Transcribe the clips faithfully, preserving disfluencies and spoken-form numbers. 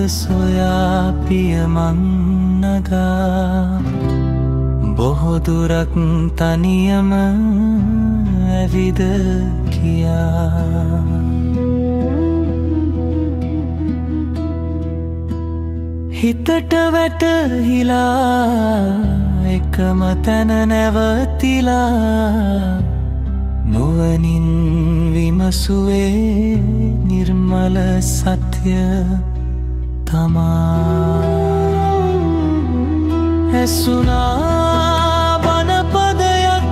සොයා පියමන් නගා බොහෝ දුරක් තනියම ඇවිද කියා හිතට වැටහිලා එකම තැන නැවතිලා නුවණින් විමසුවේ නිර්මල සත්‍ය තමා ඇසුනා බණපදයක්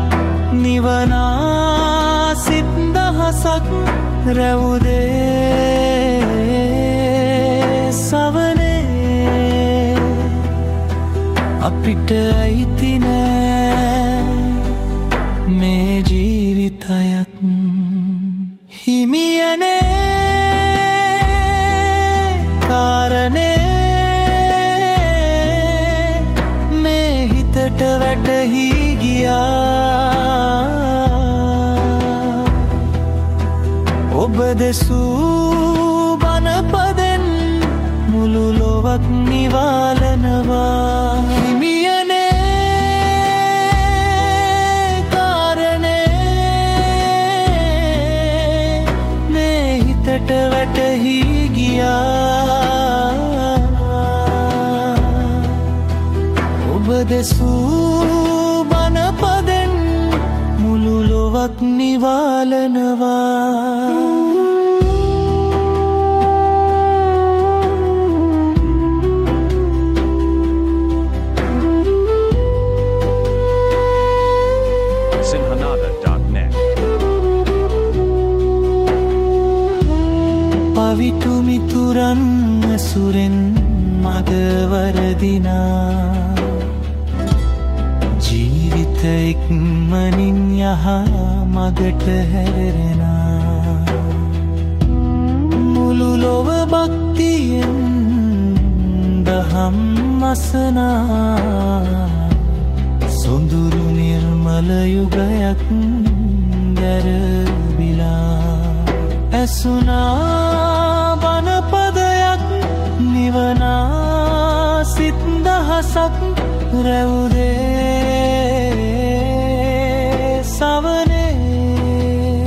නිවනා සිත් දහසක් රැවුදේ සවනේ අපිට අයිති නෑ මේ ජීවිතයත් හිමියනේ කාරණේ මේ හිතට වැටහි ගියා ඔබ දෙසූ බණපදෙන් මුළු ලොවක් නිවාලනවා හිමියනේ කාරණේ මේ හිතට වැටහි ගියා ඔබ දෙසූ බණපදෙන් මුළු ලොවක් නිවාලනවා පවිතු මිතුරන් ඇසුරෙන් මග වරදිනා ජීවිත ඉක්මනින් යහ මගට හැරෙනා මුළු ලොව භක්තියෙන් දහම් අසනා සොඳුරු නිර්මල යුගයක් ගැරවිලා ඇසුනා බණපදයක් නිවනා සිත් දහසක් රැවුදේ සවනේ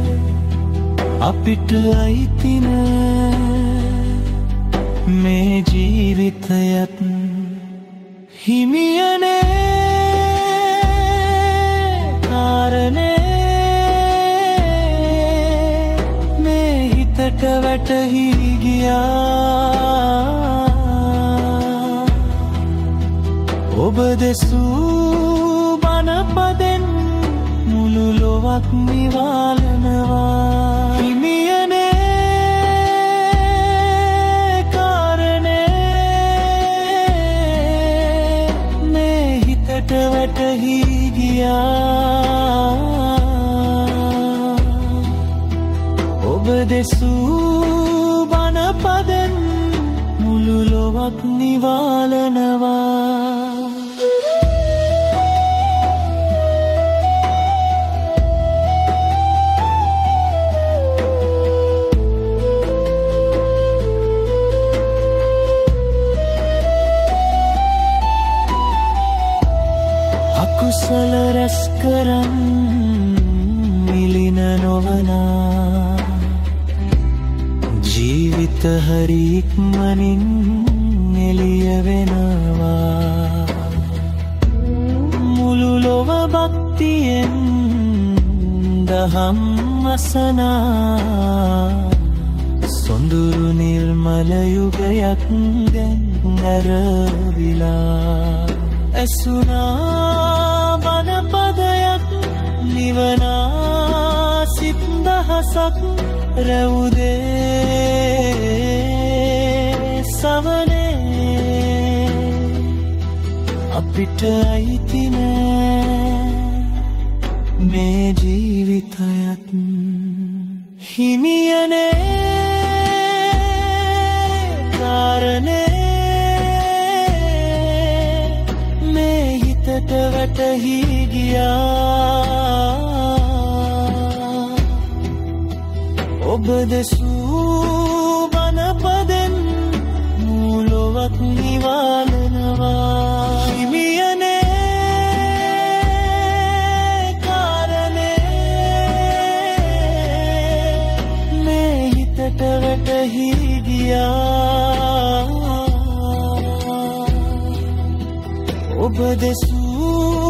අපිට අයිති නෑ මේ ජීවිතයත් හිමියනේ කාරණේ වැටහි ගියා ඔබ දෙසූ බණපදෙන් මුළු ලොවක් නිවාලනවා හිමියනේ කාරණේ මේ හිතට වැටහි ගියා ඔබ දෙසූ බණපදෙන් මුළු ලොවක් නිවාලනවා අකුසල රැස් කරන් මිලින නොවනා ජීවිත හරි ඉක්මනින් එළිය වෙනවා මුළු ලොව භක්තියෙන් දහම් අසනා සොඳුරු නිර්මල යුගයක් දැන් නැරවිලා ඇසුනා බණපදයක් නිවනා සිත් දහසක් රැවුදේ සවනේ අපිට අයිති නෑ මේ ජීවිතයත් හිමියනේ කාරණේ මේ හිතට වැටහි ගියා ඔබ දෙසූ බණපදෙන් ඔබත් නිවාලනවා හිමියනේ කාරණේ මේ හිතට වැටහි ගියා ඔබ දෙසූ